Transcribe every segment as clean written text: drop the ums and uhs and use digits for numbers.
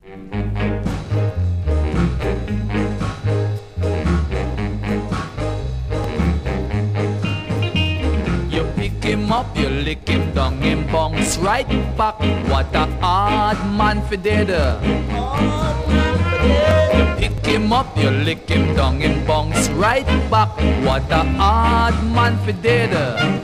You pick him up, you lick him down, him bounce right back. What a hard man for dead. You pick him up, you lick him down, him bounce right back. What a hard man for dead.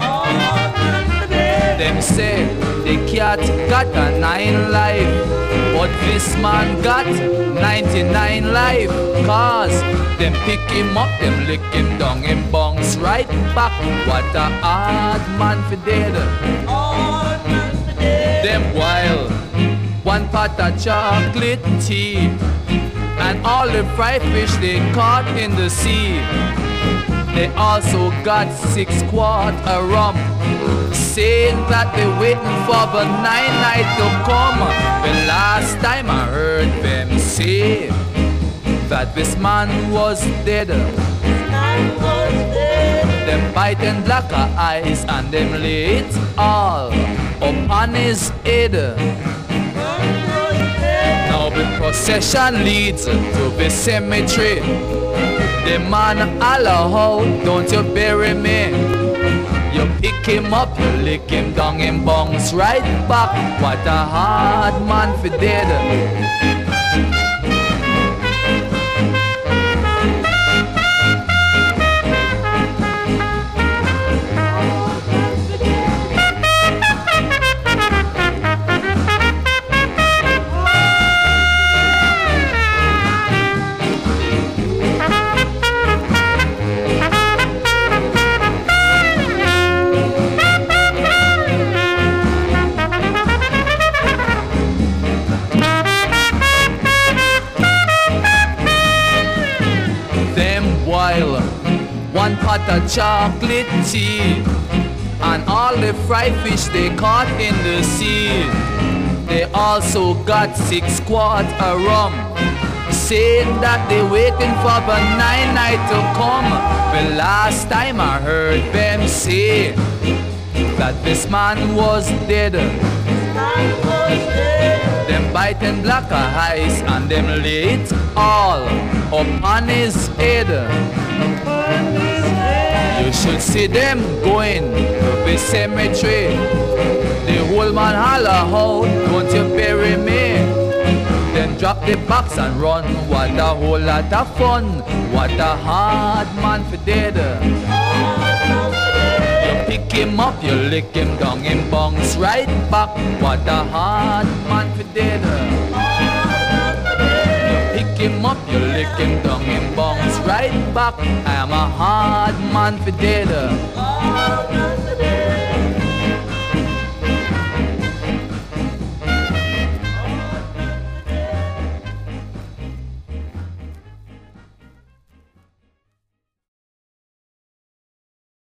Them say the cat got a 9 life, but this man got 99 life. Cause them pick him up, them lick him down, him bounce right back. What a hard man for dead. Them wild, one pot of chocolate tea, and all the fried fish they caught in the sea. They also got 6 quarts of rum, saying that they waiting for the 9 night to come. The last time I heard them say that this man was dead. Them biting black eyes and them lay it all upon his head. Now the procession leads to the cemetery. The man holler out, don't you bury me. You pick him up, you lick him down, him bounce right back. What a hard man for dead. One pot of chocolate tea, and all the fried fish they caught in the sea. They also got 6 quarts of rum, saying that they waiting for the 9 night to come. The last time I heard them say that this man was dead. Them biting black eyes and them lay it all upon his head. You should see them going to the cemetery. The old man holler out, don't you bury me. Then drop the box and run. What a whole lot of fun. What a hard man for dead. You pick him up, you lick him down, him bounce right back. What a hard man for dead. Pick him up, you lick him down, him bounce right back. I am a hard man for dead.